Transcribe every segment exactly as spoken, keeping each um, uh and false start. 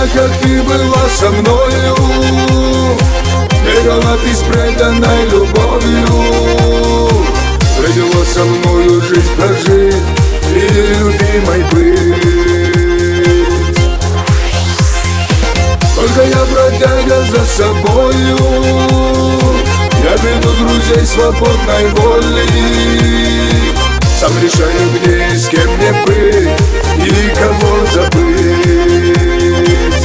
как ты была со мною, бегала ты с преданной любовью. Придется со мною жизнь прожить и любимой быть. Только я бродяга за собою, я веду друзей свободной воли. Сам решаю, где и с кем мне быть и кого забыть.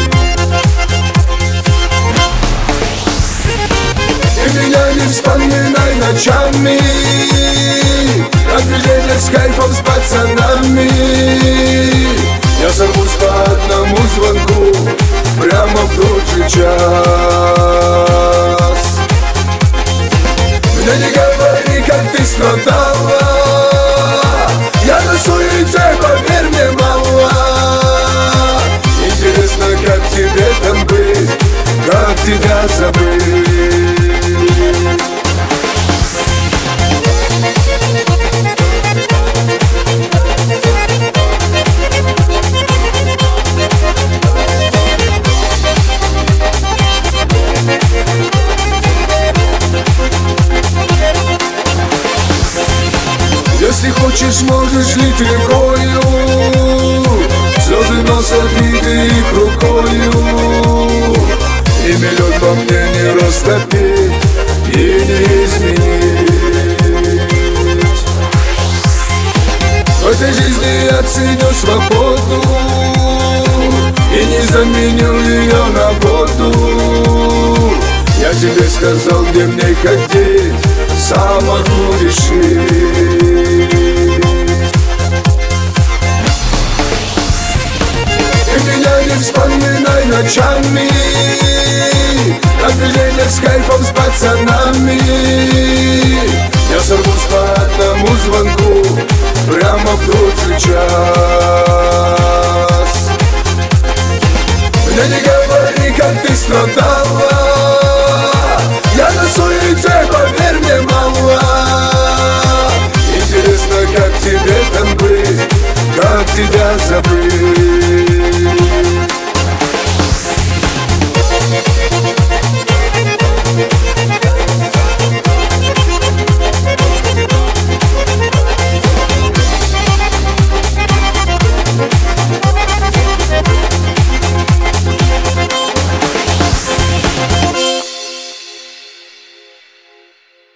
Ты меня не вспоминай ночами, как движение с кайфом с пацанами. Я сорвусь по одному звонку прямо в тот же час. Мне не говори, как ты страдала, я на суете, поверь мне, мало. Интересно, как тебе там быть, как тебя забыть. Если хочешь, можешь лить рекою, слезы носят виды их рукою. И миллион во мне не растопить и не изменить. В этой жизни я ценю свободу и не заменю ее на воду. Я тебе сказал, где мне ходить, сам могу решить. Ты меня не вспоминай ночами, как движение с кайфом с пацанами. Я сорвусь по одному звонку прямо в тот же час. Мне не говори, как ты страдала, я на суете, поверь мне, мало. Интересно, как тебе там быть, как тебя забыть.